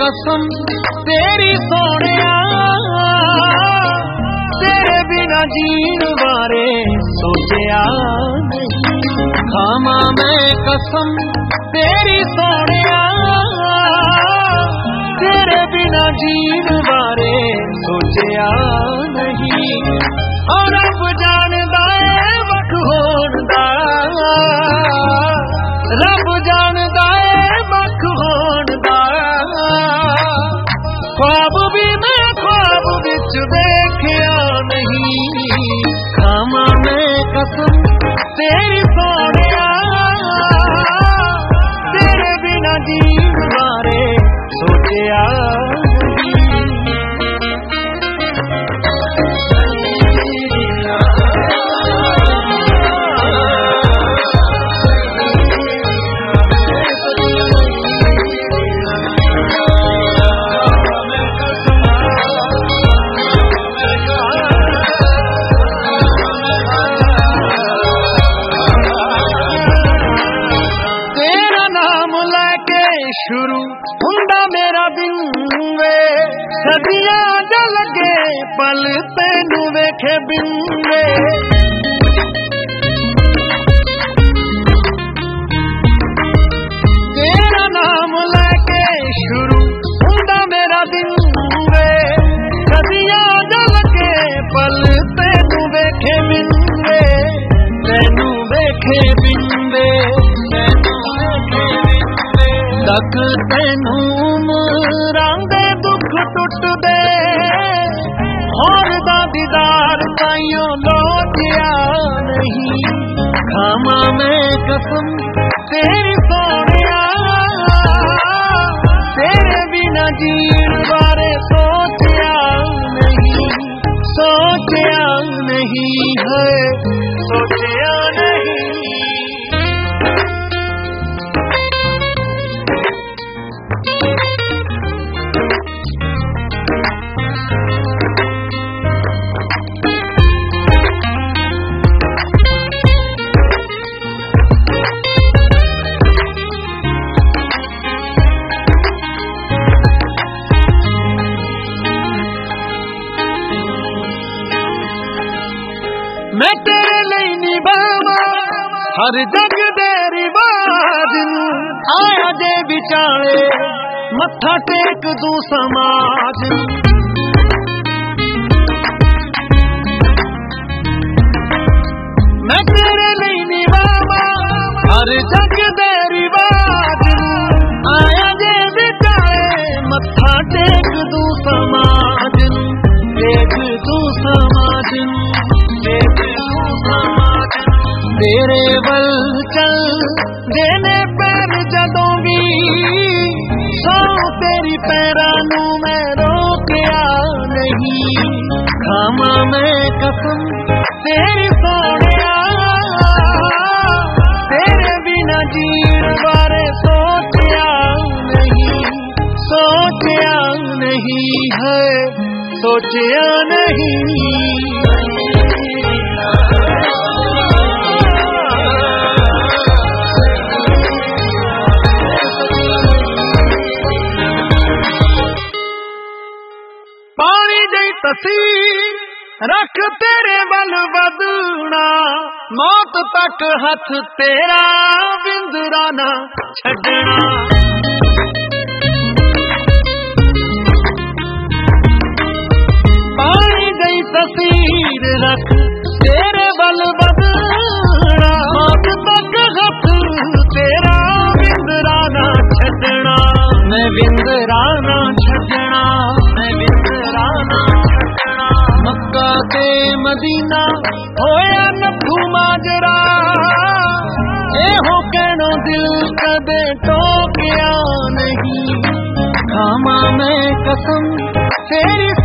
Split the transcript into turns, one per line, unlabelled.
कसम तेरी सोनिया, तेरे बिना जीण बारे सोचिया नहीं। खामा मैं कसम तेरी सोनिया, तेरे बिना जीण बारे सोचिया नहीं। और अब जानदा है वख होण दा, रब जानदा है वख होण दा। ख्वाब भी मैं ख्वाब विच देखिया नहीं। खामा मैं कसम तेरी सोनिया, तेरे बिना जीण बारे सोचिया शुरू हुंदा मेरा दिन वे, सदियां ज लगे पल तेनू वेखे बिन वे। तेरा नाम लेके शुरू हुंदा मेरा दिन वे, सदियां ज लगे पल तेनू वेखे बिन वे। तेनू वेखे बिन वे, तक तेनू उमरां दे दुख टुट दे, और दा दीदार ताइयों लोटिया नहीं। खामा मैं कसम तेरी सोनिया, तेरे बिना जीण बारे सोचिया नहीं। सोचिया नहीं है, सोचिया नहीं। मैं तेरे लिए निभावा हर जग दे रिवाज, आया जे विचाले मत्था टेक दूं समाज। मैं तेरे लिए निभावा हर जग दे रिवाज, आया जे विचाले मत्था टेक दूं समाज। टेक दूं समाज, तेरे वल चल देने पैर जदों भी, सौ तेरी पैरां नू मैं रोकिया नहीं। खामा मैं कसम तेरी सोनिया, तेरे बिना जीण बारे सोचिया नहीं। सोचिया नहीं है, सोचिया नहीं। पानी दी तसीर रख तेरे वल वदना, मौत तक हथ तेरा विंदरा ना छड़ना। पानी दी तसीर रख तेरे वल वदना, मौत तक हथ तेरा विंदरा ना छड़ना। मैं विंदरा ना छड़ना, मैं विंदरा ना छड़ना। मक्का ते मदीना होया नथू माजरा, एहो कहनो दिल कदे टोकिया नहीं। खामा मैं कसम तेरी